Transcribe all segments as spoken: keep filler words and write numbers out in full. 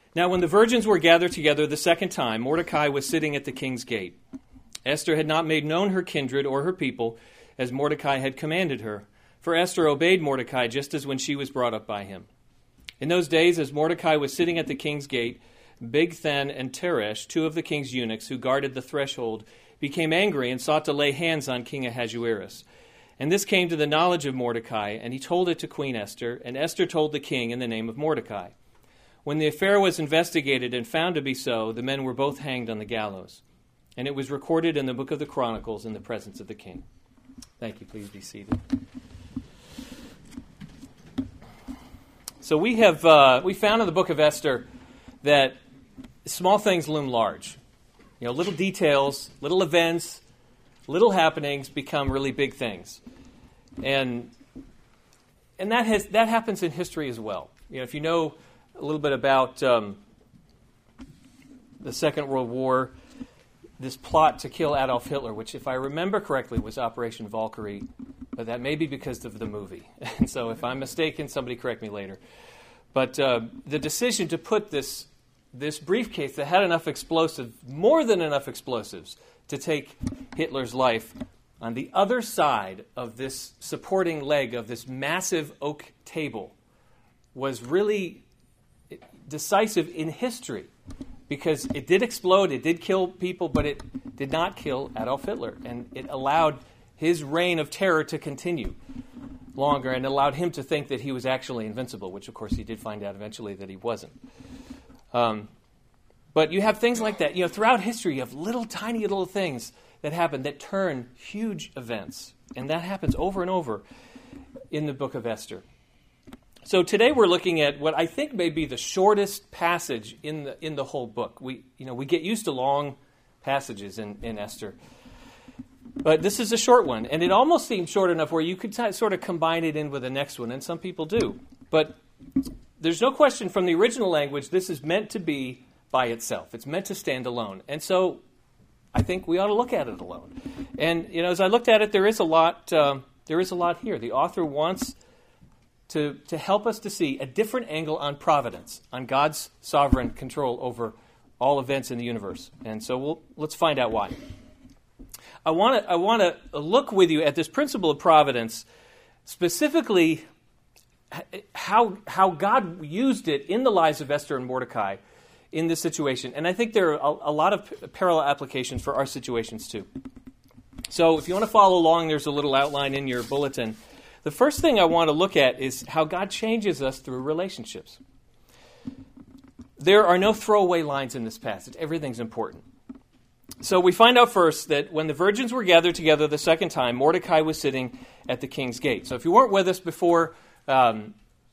Now, when the virgins were gathered together the second time, Mordecai was sitting at the king's gate. Esther had not made known her kindred or her people, as Mordecai had commanded her, for Esther obeyed Mordecai just as when she was brought up by him. In those days, as Mordecai was sitting at the king's gate, Bigthan and Teresh, two of the king's eunuchs who guarded the threshold, became angry and sought to lay hands on King Ahasuerus. And this came to the knowledge of Mordecai, and he told it to Queen Esther, and Esther told the king in the name of Mordecai. When the affair was investigated and found to be so, the men were both hanged on the gallows. And it was recorded in the book of the Chronicles in the presence of the king. Thank you. Please be seated. So we have uh, we found in the book of Esther that small things loom large. You know, little details, little events, little happenings become really big things. And and that has that happens in history as well. You know, if you know a little bit about um, the Second World War, this plot to kill Adolf Hitler, which, if I remember correctly, was Operation Valkyrie, but that may be because of the movie. And so if I'm mistaken, somebody correct me later. But uh, the decision to put this this briefcase that had enough explosives, more than enough explosives, to take Hitler's life on the other side of this supporting leg of this massive oak table was really decisive in history, because it did explode, it did kill people, but it did not kill Adolf Hitler, and it allowed his reign of terror to continue longer, and allowed him to think that he was actually invincible, which of course he did find out eventually that he wasn't. Um, but you have things like that. You know, throughout history, you have little tiny little things that happen that turn huge events, and that happens over and over in the book of Esther. So today we're looking at what I think may be the shortest passage in the in the whole book. We you know we get used to long passages in, in Esther, but this is a short one, and it almost seems short enough where you could t- sort of combine it in with the next one, and some people do. But there's no question from the original language this is meant to be by itself. It's meant to stand alone, and so I think we ought to look at it alone. And you know, as I looked at it, there is a lot. Um, there is a lot here. The author wants To, to help us to see a different angle on providence, on God's sovereign control over all events in the universe. And so we'll, let's find out why. I want to I want to look with you at this principle of providence, specifically how how God used it in the lives of Esther and Mordecai in this situation. And I think there are a, a lot of parallel applications for our situations too. So if you want to follow along, there's a little outline in your bulletin. The first thing I want to look at is how God changes us through relationships. There are no throwaway lines in this passage. Everything's important. So we find out first that when the virgins were gathered together the second time, Mordecai was sitting at the king's gate. So if you weren't with us before, um,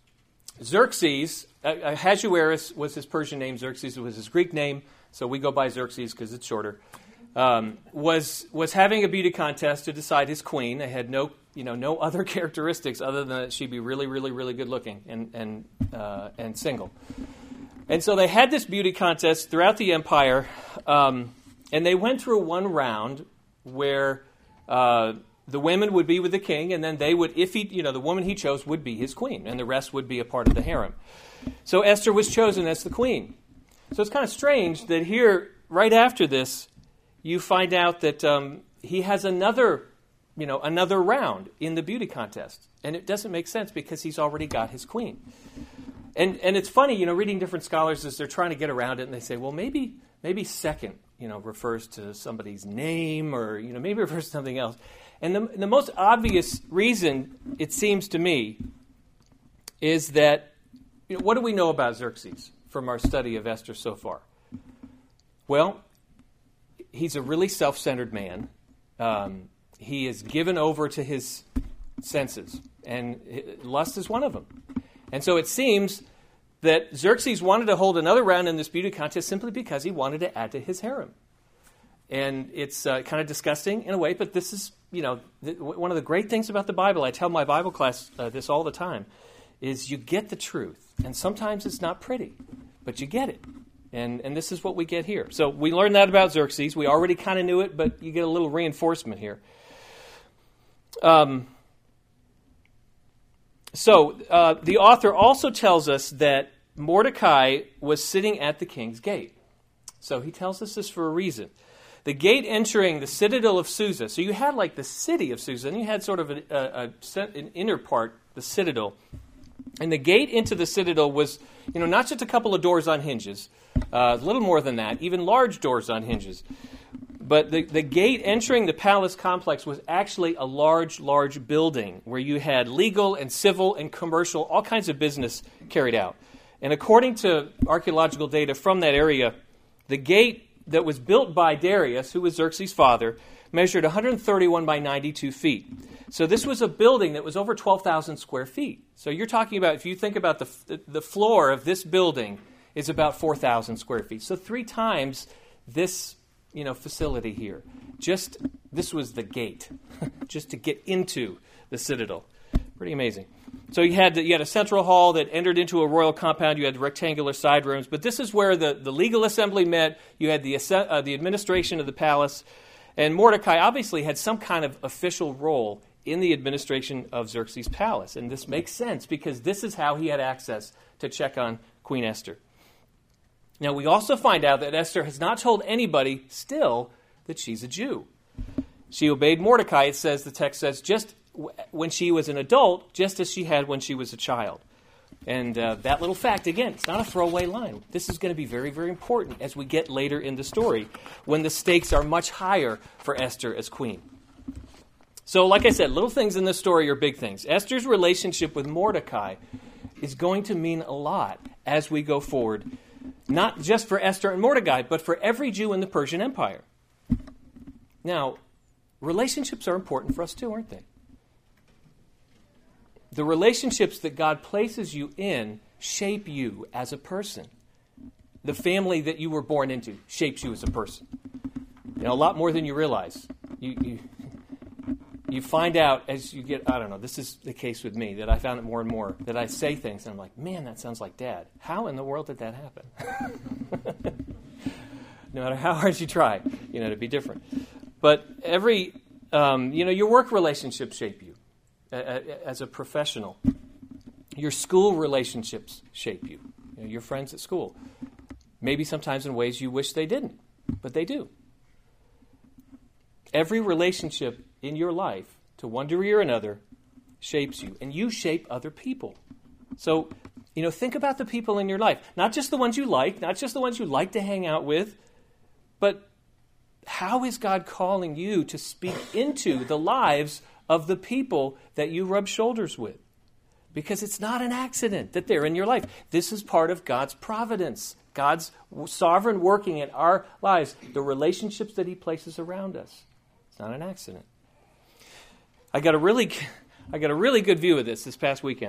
Xerxes, uh, Ahasuerus was his Persian name, Xerxes was his Greek name, so we go by Xerxes because it's shorter, um, was was having a beauty contest to decide his queen. They had no You know, no other characteristics other than that she'd be really, really, really good looking and and uh, and single. And so they had this beauty contest throughout the empire, um, and they went through one round where uh, the women would be with the king, and then they would, if he, you know, the woman he chose would be his queen, and the rest would be a part of the harem. So Esther was chosen as the queen. So it's kind of strange that here, right after this, you find out that um, he has another. you know, another round in the beauty contest. And it doesn't make sense because he's already got his queen. And and it's funny, you know, reading different scholars as they're trying to get around it, and they say, well, maybe maybe second, you know, refers to somebody's name, or, you know, maybe refers to something else. And the, the most obvious reason, it seems to me, is that, you know, what do we know about Xerxes from our study of Esther so far? Well, he's a really self-centered man. Um He is given over to his senses, and lust is one of them. And so it seems that Xerxes wanted to hold another round in this beauty contest simply because he wanted to add to his harem. And it's uh, kind of disgusting in a way, but this is, you know, th- one of the great things about the Bible. I tell my Bible class uh, this all the time, is you get the truth. And sometimes it's not pretty, but you get it. And and this is what we get here. So we learned that about Xerxes. We already kind of knew it, but you get a little reinforcement here. Um, so uh, the author also tells us that Mordecai was sitting at the king's gate. So he tells us this for a reason. The gate entering the citadel of Susa. So you had like the city of Susa, and you had sort of a, a, a, an inner part, the citadel. And the gate into the citadel was, you know, not just a couple of doors on hinges, uh, a little more than that, even large doors on hinges. But the, the gate entering the palace complex was actually a large, large building where you had legal and civil and commercial, all kinds of business carried out. And according to archaeological data from that area, the gate that was built by Darius, who was Xerxes' father, measured one hundred thirty-one by ninety-two feet. So this was a building that was over twelve thousand square feet. So you're talking about, if you think about the the floor of this building is about four thousand square feet. So three times this, you know, facility here. Just, this was the gate, just to get into the citadel. Pretty amazing. So you had the, you had a central hall that entered into a royal compound. You had rectangular side rooms, but this is where the, the legal assembly met. You had the uh, the administration of the palace, and Mordecai obviously had some kind of official role in the administration of Xerxes' palace, and this makes sense because this is how he had access to check on Queen Esther. Now we also find out that Esther has not told anybody still that she's a Jew. She obeyed Mordecai. It says, the text says, just when she was an adult, just as she had when she was a child. And uh, that little fact, again, it's not a throwaway line. This is going to be very, very important as we get later in the story when the stakes are much higher for Esther as queen. So, like I said, little things in this story are big things. Esther's relationship with Mordecai is going to mean a lot as we go forward, not just for Esther and Mordecai, but for every Jew in the Persian Empire. Now, relationships are important for us too, aren't they? The relationships that God places you in shape you as a person. The family that you were born into shapes you as a person. You know, a lot more than you realize. You, you, you find out as you get, I don't know, this is the case with me, that I found it more and more, that I say things and I'm like, man, that sounds like Dad. How in the world did that happen? No matter how hard you try, you know, to be different. But every, um, you know, your work relationships shape you as a professional. Your school relationships shape you. You know, your friends at school. Maybe sometimes in ways you wish they didn't, but they do. Every relationship in your life, to one degree or another, shapes you. And you shape other people. So, you know, think about the people in your life. Not just the ones you like, not just the ones you like to hang out with, but how is God calling you to speak into the lives of the people that you rub shoulders with? Because it's not an accident that they're in your life. This is part of God's providence, God's sovereign working in our lives, the relationships that he places around us. It's not an accident. I got a really, I got a really good view of this this past weekend.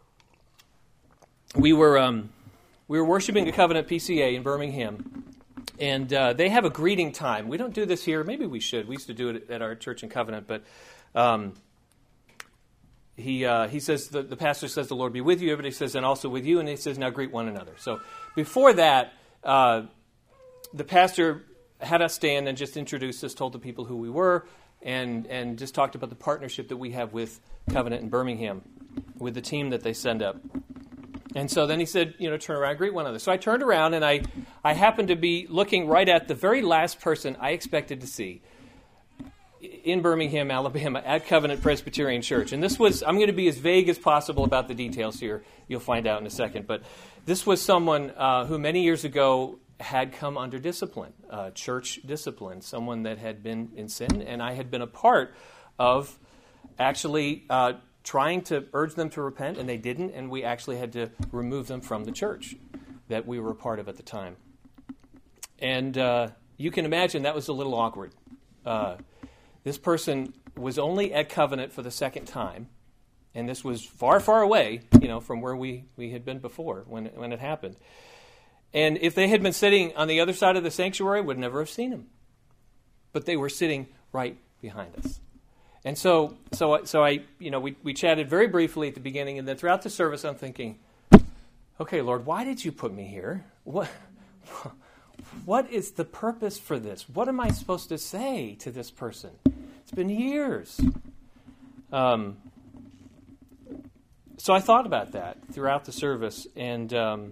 We were um, we were worshiping at Covenant P C A in Birmingham, and uh, they have a greeting time. We don't do this here. Maybe we should. We used to do it at our church in Covenant, but um, he uh, he says the, the pastor says the Lord be with you. Everybody says and also with you, and he says now greet one another. So before that, uh, the pastor had us stand and just introduced us, told the people who we were, and and just talked about the partnership that we have with Covenant in Birmingham, with the team that they send up. And so then he said, you know, turn around, greet one another. So I turned around, and I, I happened to be looking right at the very last person I expected to see in Birmingham, Alabama, at Covenant Presbyterian Church. And this was, I'm going to be as vague as possible about the details here. You'll find out in a second. But this was someone uh, who many years ago had come under discipline, uh, church discipline, someone that had been in sin, and I had been a part of actually uh, trying to urge them to repent, and they didn't, and we actually had to remove them from the church that we were a part of at the time. And uh, you can imagine that was a little awkward. Uh, this person was only at Covenant for the second time, and this was far, far away, you know, from where we, we had been before when it, when it happened. And if they had been sitting on the other side of the sanctuary, would never have seen him. But they were sitting right behind us. And so, so, so I, you know, we, we chatted very briefly at the beginning, and then throughout the service, I'm thinking, okay, Lord, why did you put me here? What, what is the purpose for this? What am I supposed to say to this person? It's been years. Um, so I thought about that throughout the service, and um,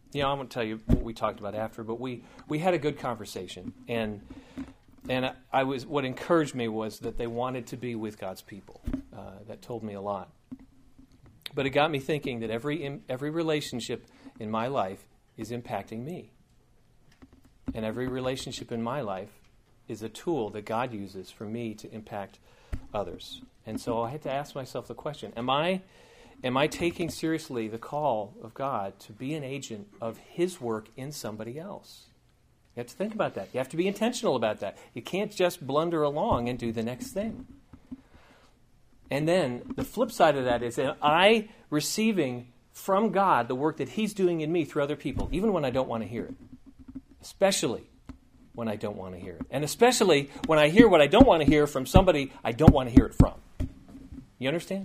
you know, I won't tell you what we talked about after, but we, we had a good conversation. And and I, I was what encouraged me was that they wanted to be with God's people. Uh, that told me a lot. But it got me thinking that every in, every relationship in my life is impacting me. And every relationship in my life is a tool that God uses for me to impact others. And so I had to ask myself the question, am I am I taking seriously the call of God to be an agent of His work in somebody else? You have to think about that. You have to be intentional about that. You can't just blunder along and do the next thing. And then the flip side of that is, am I receiving from God the work that He's doing in me through other people, even when I don't want to hear it? Especially when I don't want to hear it. And especially when I hear what I don't want to hear from somebody I don't want to hear it from. You understand?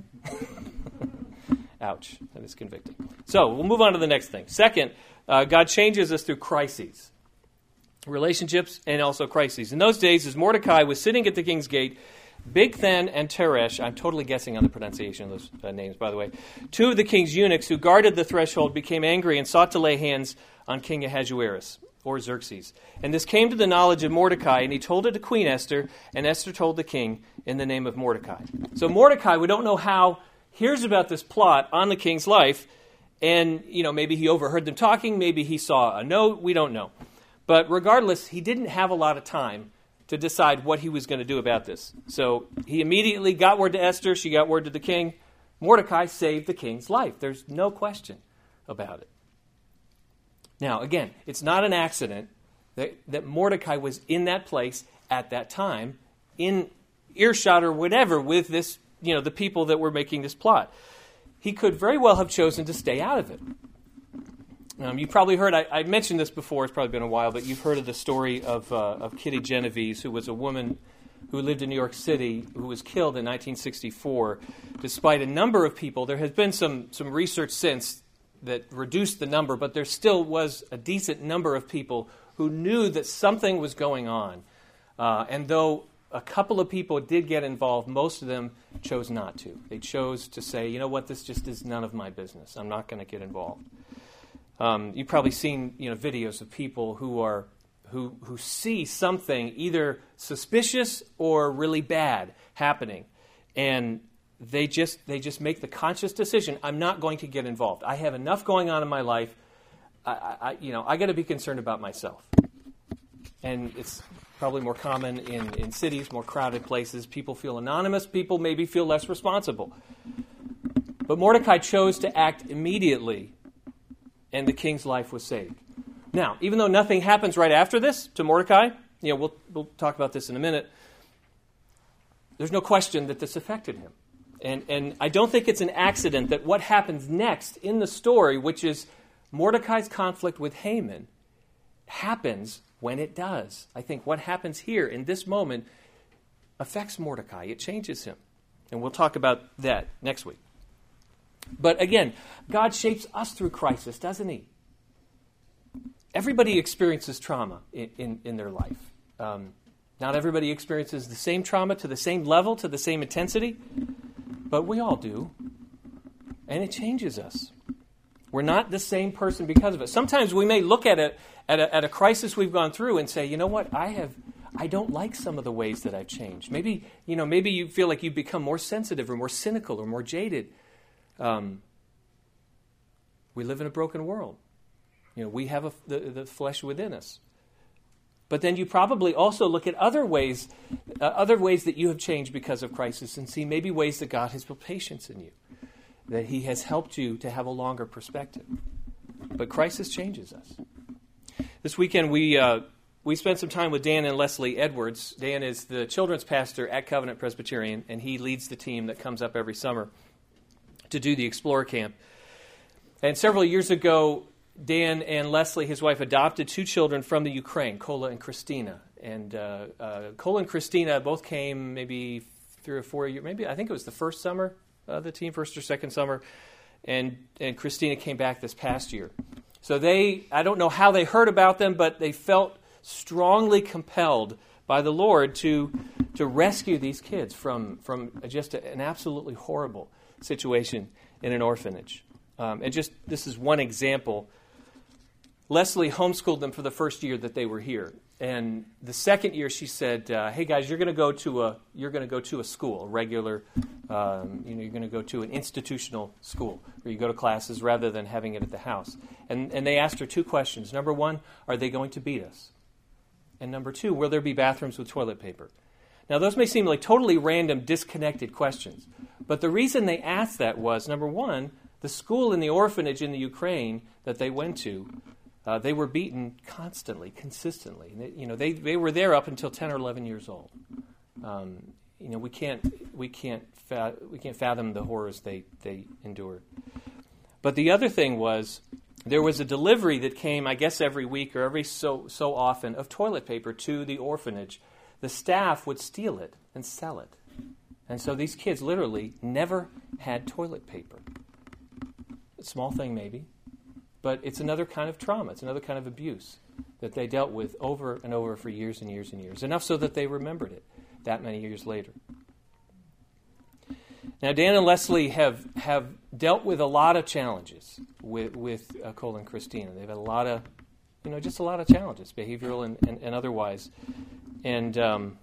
Ouch. That is convicting. So we'll move on to the next thing. Second, uh, God changes us through crises. Relationships and also crises. In those days, as Mordecai was sitting at the king's gate, Bigthan and Teresh, I'm totally guessing on the pronunciation of those uh, names, by the way, two of the king's eunuchs who guarded the threshold became angry and sought to lay hands on King Ahasuerus, or Xerxes. And this came to the knowledge of Mordecai, and he told it to Queen Esther, and Esther told the king in the name of Mordecai. So Mordecai, we don't know how, hears about this plot on the king's life, and, you know, maybe he overheard them talking, maybe he saw a note, we don't know. But regardless, he didn't have a lot of time to decide what he was going to do about this. So he immediately got word to Esther, she got word to the king. Mordecai saved the king's life. There's no question about it. Now, again, it's not an accident that, that Mordecai was in that place at that time, in earshot or whatever, with this, you know, the people that were making this plot. He could very well have chosen to stay out of it. Um, you probably heard, I, I mentioned this before, it's probably been a while, but you've heard of the story of, uh, of Kitty Genovese, who was a woman who lived in New York City, who was killed in nineteen sixty-four, despite a number of people. There has been some, some research since that reduced the number, but there still was a decent number of people who knew that something was going on. Uh, and though a couple of people did get involved, most of them chose not to. They chose to say, you know what, this just is none of my business. I'm not going to get involved. Um, you've probably seen, you know, videos of people who are who who see something either suspicious or really bad happening, and they just they just make the conscious decision: I'm not going to get involved. I have enough going on in my life. I, I you know I got to be concerned about myself. And it's probably more common in, in cities, more crowded places. People feel anonymous. People maybe feel less responsible. But Mordecai chose to act immediately, and the king's life was saved. Now, even though nothing happens right after this to Mordecai, you know, we'll we'll talk about this in a minute, there's no question that this affected him. And and I don't think it's an accident that what happens next in the story, which is Mordecai's conflict with Haman, happens when it does. I think what happens here in this moment affects Mordecai. It changes him. And we'll talk about that next week. But again, God shapes us through crisis, doesn't He? Everybody experiences trauma in, in, in their life. Um, not everybody experiences the same trauma to the same level, to the same intensity, but we all do. And it changes us. We're not the same person because of it. Sometimes we may look at it at a, at a crisis we've gone through and say, you know what, I have, I don't like some of the ways that I've changed. Maybe, you know, maybe you feel like you've become more sensitive or more cynical or more jaded. Um, we live in a broken world. You know, we have a, the, the flesh within us. But then you probably also look at other ways, uh, other ways that you have changed because of crisis, and see maybe ways that God has built patience in you, that He has helped you to have a longer perspective. But crisis changes us. This weekend we uh, we spent some time with Dan and Leslie Edwards. Dan is the children's pastor at Covenant Presbyterian, and he leads the team that comes up every summer to do the Explorer Camp. And several years ago, Dan and Leslie, his wife, adopted two children from the Ukraine, Kola and Christina. And uh, uh, Kola and Christina both came maybe three or four years, maybe I think it was the first summer, uh, the team, first or second summer. And, and Christina came back this past year. So they, I don't know how they heard about them, but they felt strongly compelled by the Lord to, to rescue these kids from, from just a, an absolutely horrible situation in an orphanage. Um, and just, this is one example Leslie homeschooled them for the first year that they were here. And the second year, she said, uh, "Hey guys, you're going to go to a you're going to go to a school, a regular, um, you know, you're going to go to an institutional school where you go to classes rather than having it at the house." And and they asked her two questions. Number one, are they going to beat us? And number two, will there be bathrooms with toilet paper? Now, those may seem like totally random, disconnected questions, but the reason they asked that was, number one, the school in the orphanage in the Ukraine that they went to, uh, they were beaten constantly, consistently. They, you know, they, they were there up until ten or eleven years old. Um, you know, we can't we can't fa- we can't fathom the horrors they they endured. But the other thing was, there was a delivery that came, I guess, every week or every so so often of toilet paper to the orphanage. The staff would steal it and sell it. And so these kids literally never had toilet paper. A small thing maybe, but it's another kind of trauma. It's another kind of abuse that they dealt with over and over for years and years and years. Enough so that they remembered it that many years later. Now, Dan and Leslie have, have dealt with a lot of challenges with, with uh, Cole and Christina. They've had a lot of, you know, just a lot of challenges, behavioral and, and, and otherwise. And um,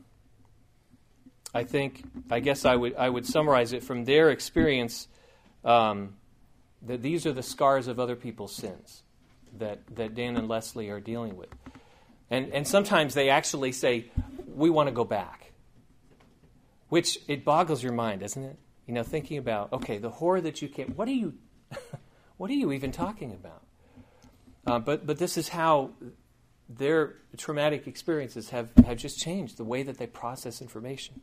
I think, I guess I would I would summarize it from their experience um, that these are the scars of other people's sins that, that Dan and Leslie are dealing with. And and sometimes they actually say, we want to go back. Which, it boggles your mind, doesn't it? You know, thinking about, okay, the horror that you can't, what are you, what are you even talking about? Uh, but but this is how their traumatic experiences have, have just changed the way that they process information.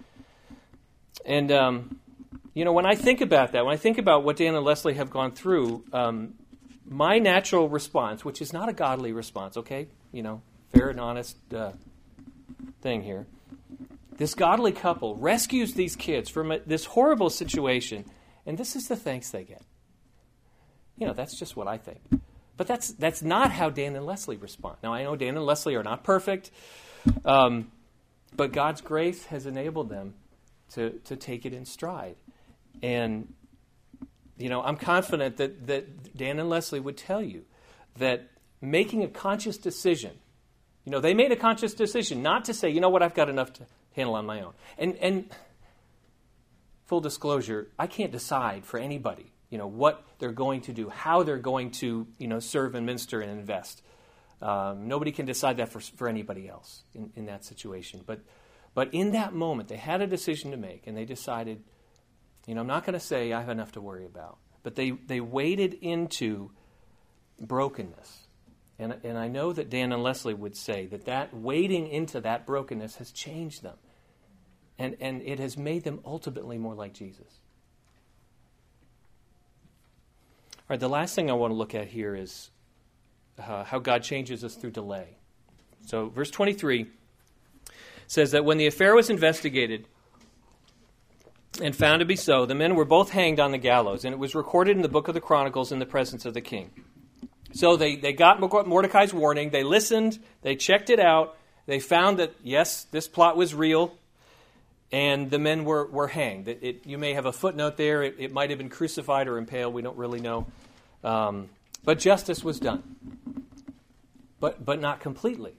And, um, you know, when I think about that, when I think about what Dan and Leslie have gone through, um, my natural response, which is not a godly response, okay? You know, fair and honest uh, thing here. This godly couple rescues these kids from a, this horrible situation, and this is the thanks they get. You know, that's just what I think. But that's that's not how Dan and Leslie respond. Now, I know Dan and Leslie are not perfect, um, but God's grace has enabled them to, to take it in stride. And, you know, I'm confident that, that Dan and Leslie would tell you that making a conscious decision, you know, they made a conscious decision not to say, you know what, I've got enough to handle on my own. And, and full disclosure, I can't decide for anybody, you know, what they're going to do, how they're going to, you know, serve and minister and invest. Um, nobody can decide that for, for anybody else in, in that situation. But but in that moment, they had a decision to make, and they decided, you know, I'm not going to say I have enough to worry about. But they, they waded into brokenness. And, and I know that Dan and Leslie would say that that wading into that brokenness has changed them. And, and it has made them ultimately more like Jesus. All right, the last thing I want to look at here is uh, how God changes us through delay. So verse twenty-three says that when the affair was investigated and found to be so, the men were both hanged on the gallows, and it was recorded in the book of the Chronicles in the presence of the king. So they, they got Mordecai's warning, they listened, they checked it out, they found that, yes, this plot was real, and the men were, were hanged. It, it, you may have a footnote there, it, it might have been crucified or impaled, we don't really know. Um, but justice was done. But but not completely.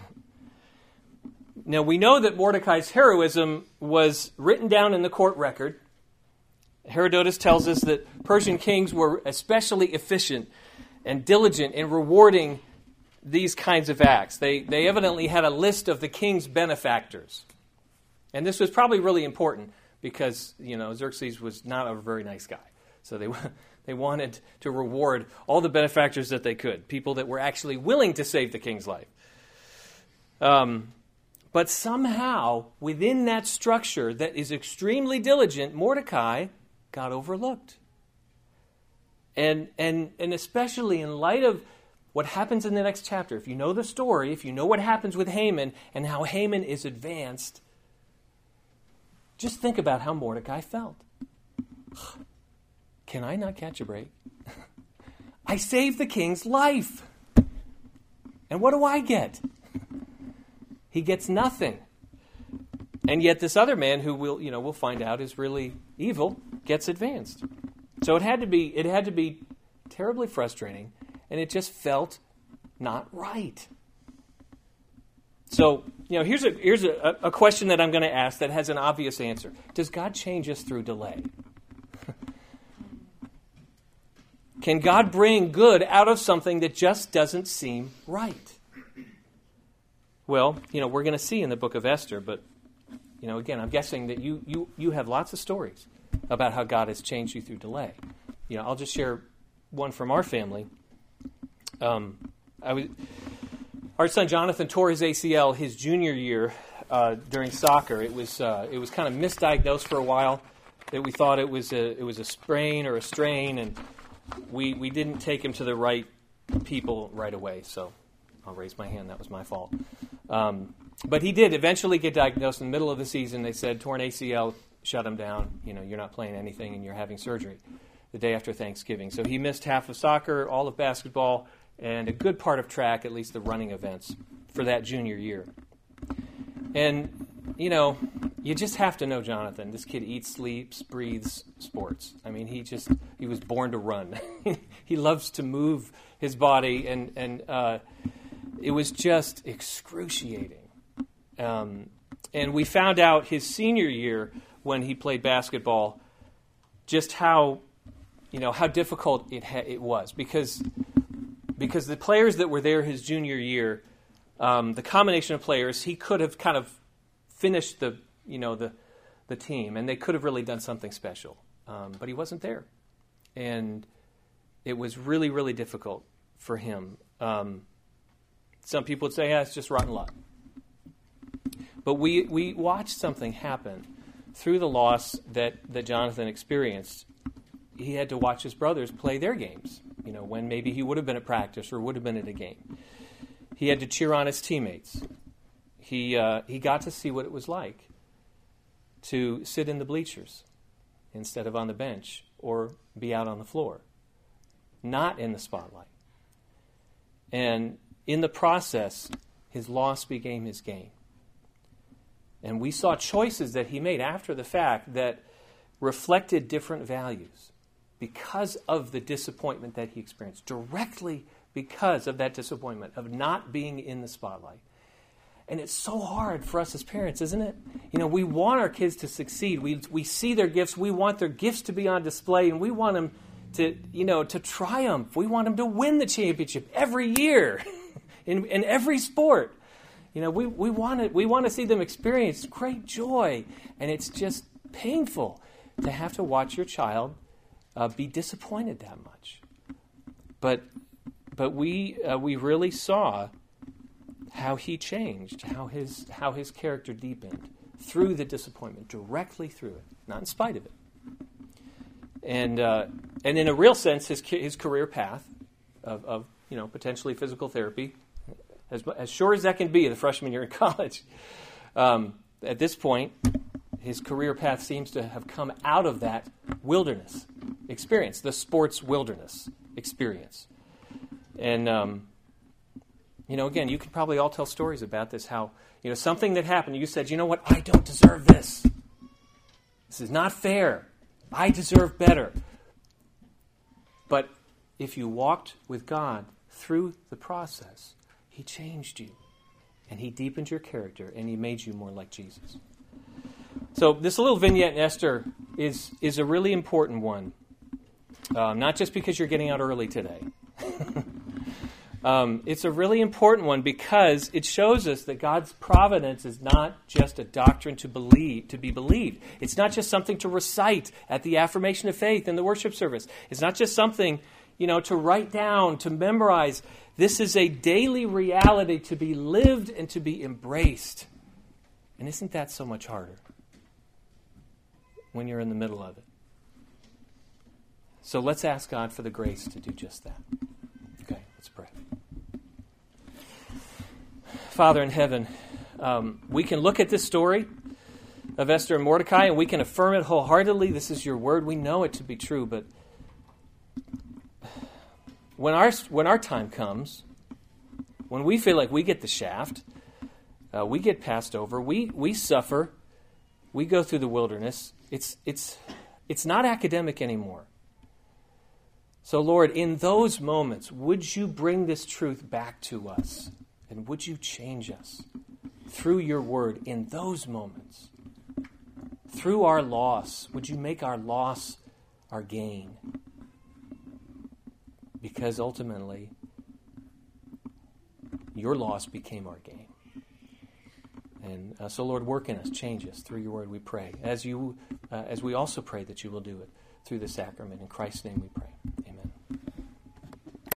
Now, we know that Mordecai's heroism was written down in the court record. Herodotus tells us that Persian kings were especially efficient and diligent in rewarding these kinds of acts. They, they evidently had a list of the king's benefactors. And this was probably really important because, you know, Xerxes was not a very nice guy. So they they wanted to reward all the benefactors that they could, people that were actually willing to save the king's life. Um, but somehow, within that structure that is extremely diligent, Mordecai got overlooked. And, and, and especially in light of what happens in the next chapter, if you know the story, if you know what happens with Haman and how Haman is advanced, just think about how Mordecai felt. Can I not catch a break? I saved the king's life. And what do I get? He gets nothing. And yet this other man who we'll, you know, we'll find out is really evil gets advanced. So it had to be it had to be terribly frustrating, and it just felt not right. So, you know, here's a here's a, a question that I'm going to ask that has an obvious answer. Does God change us through delay? Can God bring good out of something that just doesn't seem right? Well, you know, we're going to see in the book of Esther, but, you know, again, I'm guessing that you you you have lots of stories about how God has changed you through delay. You know, I'll just share one from our family. Um, I was, our son Jonathan tore his A C L his junior year uh, during soccer. It was uh, it was kind of misdiagnosed for a while. That we thought it was a it was a sprain or a strain, and we we didn't take him to the right people right away. So I'll raise my hand. That was my fault. Um, but he did eventually get diagnosed in the middle of the season. They said torn A C L, shut him down. You know, you're not playing anything, and you're having surgery the day after Thanksgiving. So he missed half of soccer, all of basketball, and a good part of track, at least the running events, for that junior year. And, you know, you just have to know Jonathan. This kid eats, sleeps, breathes sports. I mean, he just, he was born to run. He loves to move his body, and, and uh, it was just excruciating. Um, and we found out his senior year when he played basketball just how, you know, how difficult it ha- it was because because the players that were there his junior year, um, the combination of players, he could have kind of finished the you know the the team, and they could have really done something special, um, but he wasn't there, and it was really really difficult for him. Um, some people would say, "Yeah, it's just rotten luck," but we we watched something happen through the loss that that Jonathan experienced. He had to watch his brothers play their games, you know, when maybe he would have been at practice or would have been at a game. He had to cheer on his teammates. He uh, he got to see what it was like to sit in the bleachers instead of on the bench or be out on the floor, not in the spotlight. And in the process, his loss became his gain. And we saw choices that he made after the fact that reflected different values because of the disappointment that he experienced, directly because of that disappointment of not being in the spotlight. And it's so hard for us as parents, isn't it? You know, we want our kids to succeed. We we see their gifts. We want their gifts to be on display, and we want them to, you know, to triumph. We want them to win the championship every year in, in every sport. You know, we, we want to we want to see them experience great joy, and it's just painful to have to watch your child uh, be disappointed that much. But but we uh, we really saw how he changed, how his how his character deepened through the disappointment, directly through it, not in spite of it. And uh, and in a real sense, his his career path of, of you know potentially physical therapy, as as sure as that can be, the freshman year in college, um, at this point, his career path seems to have come out of that wilderness experience, the sports wilderness experience. And, um, you know, again, you can probably all tell stories about this, how, you know, something that happened, you said, you know what, I don't deserve this. This is not fair. I deserve better. But if you walked with God through the process, he changed you, and he deepened your character, and he made you more like Jesus. So this little vignette in Esther is is a really important one, um, not just because you're getting out early today. um, it's a really important one because it shows us that God's providence is not just a doctrine to believe to be believed. It's not just something to recite at the affirmation of faith in the worship service. It's not just something, you know, to write down, to memorize. This is a daily reality to be lived and to be embraced. And isn't that so much harder when you're in the middle of it? So let's ask God for the grace to do just that. Okay, let's pray. Father in heaven, um, we can look at this story of Esther and Mordecai and we can affirm it wholeheartedly. This is your word. We know it to be true, but when our when our time comes, when we feel like we get the shaft, uh, we get passed over, we we suffer, we go through the wilderness. It's it's it's not academic anymore. So, Lord, in those moments, would you bring this truth back to us? And would you change us through your word in those moments? Through our loss, would you make our loss our gain? Because ultimately, your loss became our gain. And uh, so, Lord, work in us, change us through your word, we pray. As you, uh, as we also pray that you will do it through the sacrament. In Christ's name we pray.